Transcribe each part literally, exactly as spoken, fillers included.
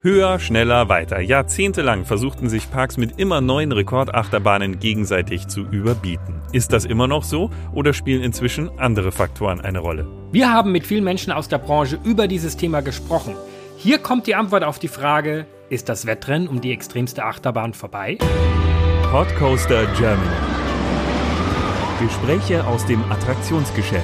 Höher, schneller, weiter. Jahrzehntelang versuchten sich Parks mit immer neuen Rekordachterbahnen gegenseitig zu überbieten. Ist das immer noch so oder spielen inzwischen andere Faktoren eine Rolle? Wir haben mit vielen Menschen aus der Branche über dieses Thema gesprochen. Hier kommt die Antwort auf die Frage: Ist das Wettrennen um die extremste Achterbahn vorbei? Podcoaster Germany. Gespräche aus dem Attraktionsgeschäft.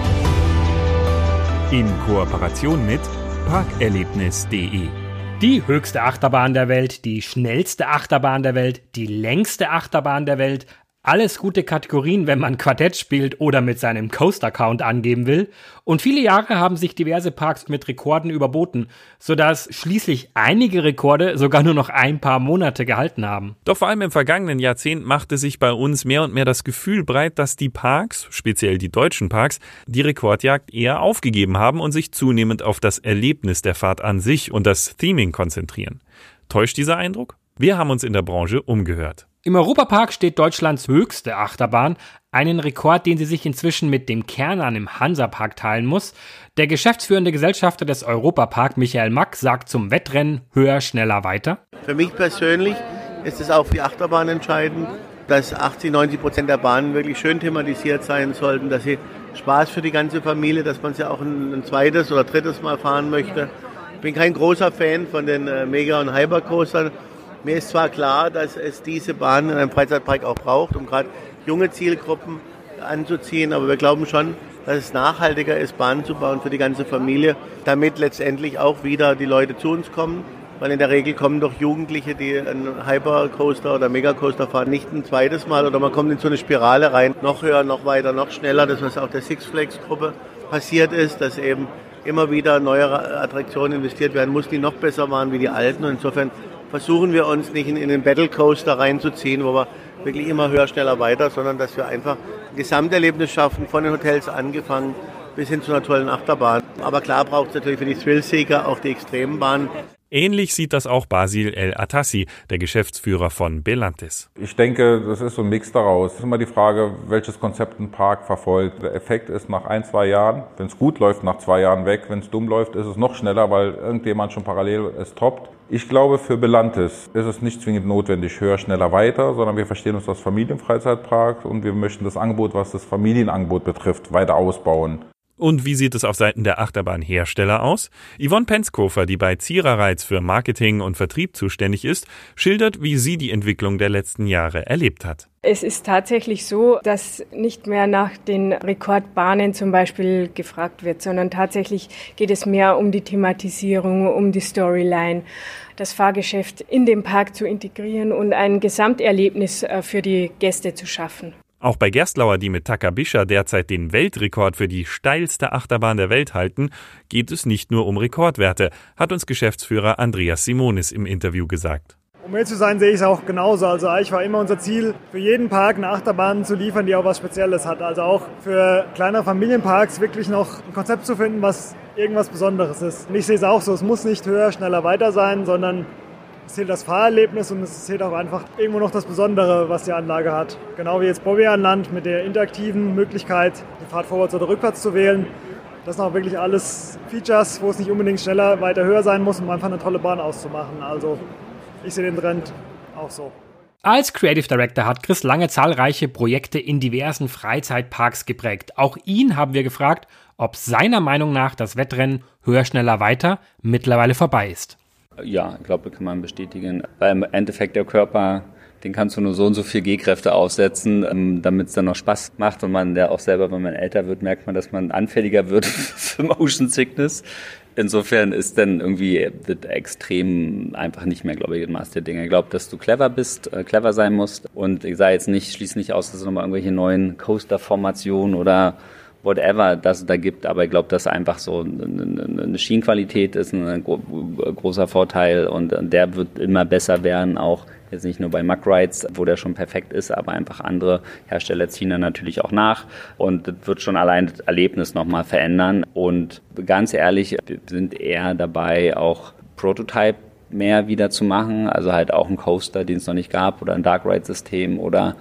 In Kooperation mit parkerlebnis punkt de. Die höchste Achterbahn der Welt, die schnellste Achterbahn der Welt, die längste Achterbahn der Welt. Alles gute Kategorien, wenn man Quartett spielt oder mit seinem Coaster-Count angeben will. Und viele Jahre haben sich diverse Parks mit Rekorden überboten, sodass schließlich einige Rekorde sogar nur noch ein paar Monate gehalten haben. Doch vor allem im vergangenen Jahrzehnt machte sich bei uns mehr und mehr das Gefühl breit, dass die Parks, speziell die deutschen Parks, die Rekordjagd eher aufgegeben haben und sich zunehmend auf das Erlebnis der Fahrt an sich und das Theming konzentrieren. Täuscht dieser Eindruck? Wir haben uns in der Branche umgehört. Im Europapark steht Deutschlands höchste Achterbahn, einen Rekord, den sie sich inzwischen mit dem Kernern im Hansapark teilen muss. Der geschäftsführende Gesellschafter des Europapark, Michael Mack, sagt zum Wettrennen höher, schneller, weiter. Für mich persönlich ist es auch für die Achterbahn entscheidend, dass achtzig, neunzig Prozent der Bahnen wirklich schön thematisiert sein sollten, dass sie Spaß für die ganze Familie, dass man sie auch ein, ein zweites oder drittes Mal fahren möchte. Ich bin kein großer Fan von den äh, Mega- und Hypercoastern. Mir ist zwar klar, dass es diese Bahnen in einem Freizeitpark auch braucht, um gerade junge Zielgruppen anzuziehen, aber wir glauben schon, dass es nachhaltiger ist, Bahnen zu bauen für die ganze Familie, damit letztendlich auch wieder die Leute zu uns kommen, weil in der Regel kommen doch Jugendliche, die einen Hypercoaster oder Megacoaster fahren, nicht ein zweites Mal oder man kommt in so eine Spirale rein, noch höher, noch weiter, noch schneller, das was auch der Six Flags Gruppe passiert ist, dass eben immer wieder neuere Attraktionen investiert werden muss, die noch besser waren wie die alten, und insofern versuchen wir uns nicht in, in den Battle Coaster reinzuziehen, wo wir wirklich immer höher, schneller, weiter, sondern dass wir einfach ein Gesamterlebnis schaffen, von den Hotels angefangen bis hin zu einer tollen Achterbahn. Aber klar braucht es natürlich für die Thrill-Seeker auch die extremen Bahnen. Ähnlich sieht das auch Basil El-Atassi, der Geschäftsführer von Belantis. Ich denke, das ist so ein Mix daraus. Es ist immer die Frage, welches Konzept ein Park verfolgt. Der Effekt ist nach ein, zwei Jahren, wenn es gut läuft, nach zwei Jahren weg. Wenn es dumm läuft, ist es noch schneller, weil irgendjemand schon parallel es toppt. Ich glaube, für Belantis ist es nicht zwingend notwendig, höher, schneller, weiter, sondern wir verstehen uns als Familienfreizeitpark und wir möchten das Angebot, was das Familienangebot betrifft, weiter ausbauen. Und wie sieht es auf Seiten der Achterbahnhersteller aus? Yvonne Penskofer, die bei Ziererreiz für Marketing und Vertrieb zuständig ist, schildert, wie sie die Entwicklung der letzten Jahre erlebt hat. Es ist tatsächlich so, dass nicht mehr nach den Rekordbahnen zum Beispiel gefragt wird, sondern tatsächlich geht es mehr um die Thematisierung, um die Storyline, das Fahrgeschäft in den Park zu integrieren und ein Gesamterlebnis für die Gäste zu schaffen. Auch bei Gerstlauer, die mit Takabisha derzeit den Weltrekord für die steilste Achterbahn der Welt halten, geht es nicht nur um Rekordwerte, hat uns Geschäftsführer Andreas Simonis im Interview gesagt. Um ehrlich zu sein, sehe ich es auch genauso. Also eigentlich war immer unser Ziel, für jeden Park eine Achterbahn zu liefern, die auch was Spezielles hat. Also auch für kleinere Familienparks wirklich noch ein Konzept zu finden, was irgendwas Besonderes ist. Und ich sehe es auch so, es muss nicht höher, schneller, weiter sein, sondern es zählt das Fahrerlebnis und es zählt auch einfach irgendwo noch das Besondere, was die Anlage hat. Genau wie jetzt Bobby an Land mit der interaktiven Möglichkeit, die Fahrt vorwärts oder rückwärts zu wählen. Das sind auch wirklich alles Features, wo es nicht unbedingt schneller, weiter, höher sein muss, um einfach eine tolle Bahn auszumachen. Also ich sehe den Trend auch so. Als Creative Director hat Chris Lange zahlreiche Projekte in diversen Freizeitparks geprägt. Auch ihn haben wir gefragt, ob seiner Meinung nach das Wettrennen höher, schneller, weiter mittlerweile vorbei ist. Ja, ich glaube, kann man bestätigen. Weil im Endeffekt der Körper, den kannst du nur so und so viel G-Kräfte aufsetzen, damit es dann noch Spaß macht. Und man ja auch selber, wenn man älter wird, merkt man, dass man anfälliger wird für Motion Sickness. Insofern ist dann irgendwie das extrem einfach nicht mehr, glaube ich, das Maß der Dinge. Ich glaube, dass du clever bist, äh, clever sein musst. Und ich sage jetzt nicht, schließe nicht aus, dass es nochmal irgendwelche neuen Coaster-Formationen oder whatever das da gibt, aber ich glaube, dass einfach so eine, eine Schienenqualität ist ein großer Vorteil und der wird immer besser werden, auch jetzt nicht nur bei Mack Rides, wo der schon perfekt ist, aber einfach andere Hersteller ziehen dann natürlich auch nach und das wird schon allein das Erlebnis nochmal verändern und ganz ehrlich, wir sind eher dabei, auch Prototype mehr wieder zu machen, also halt auch ein Coaster, den es noch nicht gab oder ein Dark Ride System oder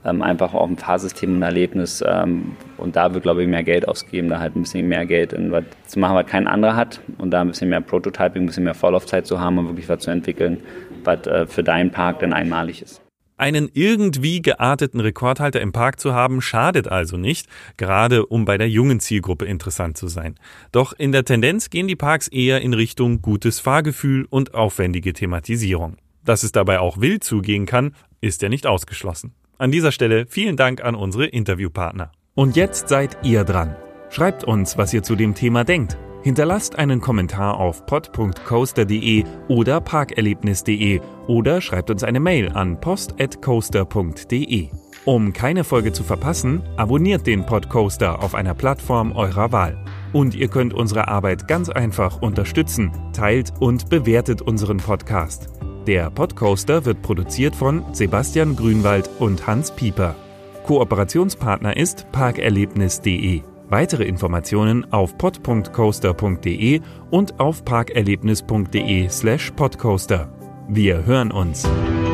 ähm, einfach auch ein Fahrsystem, ein Erlebnis ähm, und da wird, glaube ich, mehr Geld ausgeben, da halt ein bisschen mehr Geld in was zu machen, was kein anderer hat und da ein bisschen mehr Prototyping, ein bisschen mehr Vorlaufzeit zu haben und wirklich was zu entwickeln, was äh, für deinen Park dann einmalig ist. Einen irgendwie gearteten Rekordhalter im Park zu haben, schadet also nicht, gerade um bei der jungen Zielgruppe interessant zu sein. Doch in der Tendenz gehen die Parks eher in Richtung gutes Fahrgefühl und aufwendige Thematisierung. Dass es dabei auch wild zugehen kann, ist ja nicht ausgeschlossen. An dieser Stelle vielen Dank an unsere Interviewpartner. Und jetzt seid ihr dran. Schreibt uns, was ihr zu dem Thema denkt. Hinterlasst einen Kommentar auf pod punkt coaster punkt de oder parkerlebnis punkt de oder schreibt uns eine Mail an post at coaster punkt de. Um keine Folge zu verpassen, abonniert den Podcoaster auf einer Plattform eurer Wahl. Und ihr könnt unsere Arbeit ganz einfach unterstützen, teilt und bewertet unseren Podcast. Der Podcoaster wird produziert von Sebastian Grünwald und Hans Pieper. Kooperationspartner ist parkerlebnis punkt de. Weitere Informationen auf pod punkt coaster punkt de und auf parkerlebnis punkt de slash podcoaster. Wir hören uns.